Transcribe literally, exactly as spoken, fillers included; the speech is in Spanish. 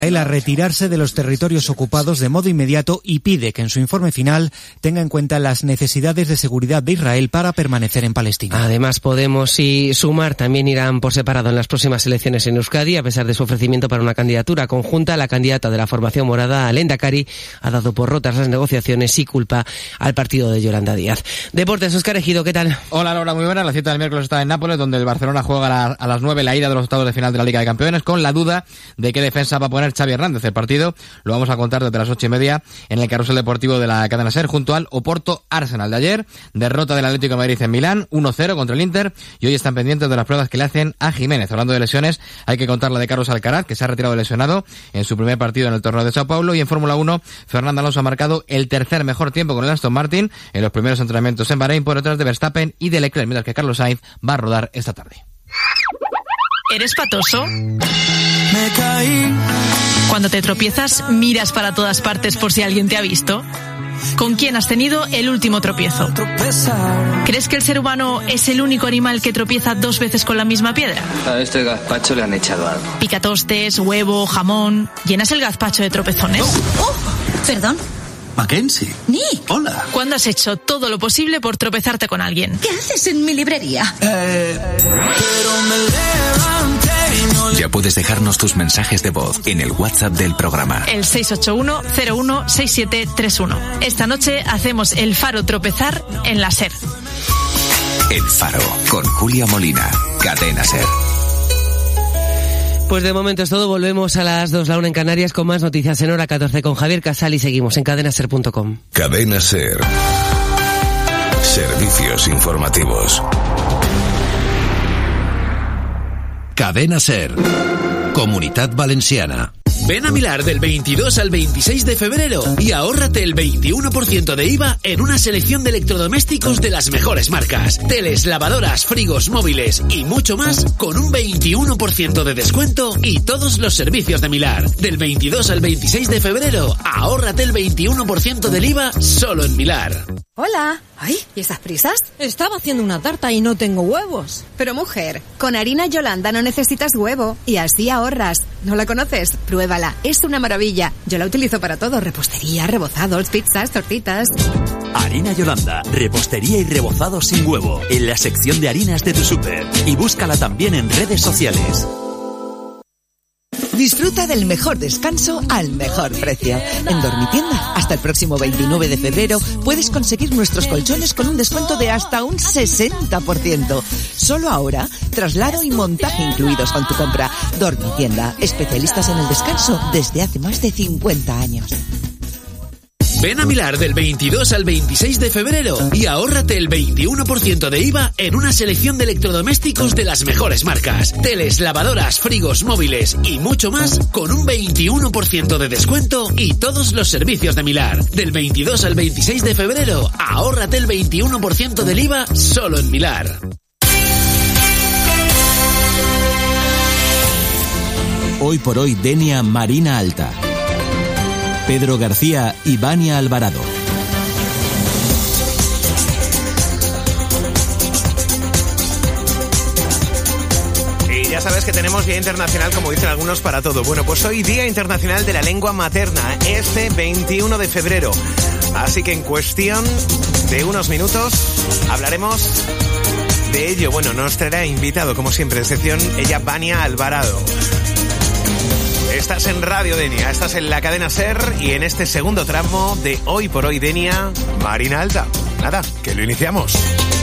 a retirarse de los territorios ocupados de modo inmediato y pide que en su informe final tenga en cuenta las necesidades de seguridad de Israel para permanecer en Palestina. Además, Podemos y Sumar también irán por separado en las próximas elecciones en Euskadi, a pesar de su ofrecimiento para una candidatura conjunta. La candidata de la formación morada, al Lehendakari, ha dado por rotas las negociaciones y culpa al partido de Yolanda Díaz. Deportes, Óscar Ejido, ¿qué tal? Hola, Laura, muy buena. La cita del miércoles está en Nápoles, donde el Barcelona juega a, la, a las nueve la ida de los octavos de final de la Liga de Campeones, con la duda de qué defensa va a poner Xavi Hernández. El partido lo vamos a contar desde las ocho y media en el carrusel deportivo de la cadena SER, junto al Oporto Arsenal de ayer. Derrota del Atlético de Madrid en Milán, uno cero contra el Inter, y hoy están pendientes de las pruebas que le hacen a Jiménez. Hablando de lesiones, hay que contar la de Carlos Alcaraz, que se ha retirado lesionado en su primer partido en el torneo de Sao Paulo. Y en Fórmula uno, Fernando Alonso ha marcado el tercer mejor tiempo con el Aston Martin en los primeros entrenamientos en Bahrein, por detrás de Verstappen y de Leclerc, mientras que Carlos Sainz va a rodar esta tarde. ¿Eres patoso? Me caí. Cuando te tropiezas, miras para todas partes por si alguien te ha visto. ¿Con quién has tenido el último tropiezo? ¿Crees que el ser humano es el único animal que tropieza dos veces con la misma piedra? A este gazpacho le han echado algo. Picatostes, huevo, jamón... ¿Llenas el gazpacho de tropezones? Oh, oh, ¿Perdón? Mackenzie. Nick. Hola. ¿Cuándo has hecho todo lo posible por tropezarte con alguien? ¿Qué haces en mi librería? Eh... Pero me levanté y no le... Ya puedes dejarnos tus mensajes de voz en el WhatsApp del programa. El seis ocho uno cero uno seis siete tres uno. Esta noche hacemos el Faro tropezar en la SER. El Faro, con Julia Molina. Cadena SER. Pues de momento es todo. Volvemos a las dos, la una en Canarias, con más noticias en hora catorce con Javier Casal, y seguimos en cadena ser punto com. Cadena SER. Servicios informativos. Cadena SER. Comunitat Valenciana. Ven a Milar del veintidós al veintiséis de febrero y ahórrate el veintiuno por ciento de I V A en una selección de electrodomésticos de las mejores marcas. Teles, lavadoras, frigos, móviles y mucho más con un veintiuno por ciento de descuento y todos los servicios de Milar. Del veintidós al veintiséis de febrero, ahórrate el veintiuno por ciento del I V A solo en Milar. Hola. Ay, ¿y esas prisas? Estaba haciendo una tarta y no tengo huevos. Pero mujer, con harina Yolanda no necesitas huevo y así ahorras. ¿No la conoces? Pruébala, es una maravilla. Yo la utilizo para todo, repostería, rebozados, pizzas, tortitas. Harina Yolanda, repostería y rebozado sin huevo, en la sección de harinas de tu súper. Y búscala también en redes sociales. Disfruta del mejor descanso al mejor precio. En Dormitienda, hasta el próximo veintinueve de febrero, puedes conseguir nuestros colchones con un descuento de hasta un sesenta por ciento. Solo ahora, traslado y montaje incluidos con tu compra. Dormitienda, especialistas en el descanso desde hace más de cincuenta años. Ven a Milar del veintidós al veintiséis de febrero y ahórrate el veintiuno por ciento de I V A en una selección de electrodomésticos de las mejores marcas. Teles, lavadoras, frigos, móviles y mucho más con un veintiuno por ciento de descuento y todos los servicios de Milar. Del veintidós al veintiséis de febrero, ahórrate el veintiuno por ciento del I V A solo en Milar. Hoy por hoy, Denia Marina Alta. Pedro García y Vania Alvarado. Y ya sabes que tenemos Día Internacional, como dicen algunos, para todo. Bueno, pues hoy Día Internacional de la Lengua Materna, este veintiuno de febrero. Así que en cuestión de unos minutos hablaremos de ello. Bueno, nos traerá invitado, como siempre, en sección, ella, Vania Alvarado. Estás en Radio Denia, estás en la cadena SER y en este segundo tramo de Hoy por Hoy Denia, Marina Alta. Nada, que lo iniciamos.